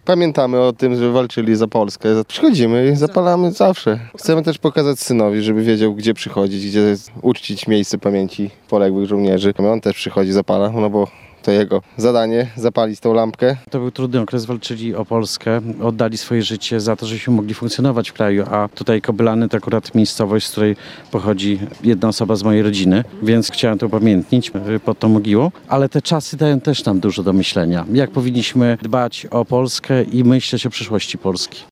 Pamiętamy o tym, że walczyli za Polskę. Przychodzimy i zapalamy zawsze. Chcemy też pokazać synowi, żeby wiedział, gdzie przychodzić, gdzie uczcić miejsce pamięci poległych żołnierzy. On też przychodzi, zapala, no bo to jego zadanie, zapalić tą lampkę. To był trudny okres, walczyli o Polskę, oddali swoje życie za to, żebyśmy mogli funkcjonować w kraju, a tutaj Kobylany to akurat miejscowość, z której pochodzi jedna osoba z mojej rodziny, więc chciałem to upamiętnić pod tą mogiłą, ale te czasy dają też nam dużo do myślenia. Jak powinniśmy dbać o Polskę i myśleć o przyszłości Polski.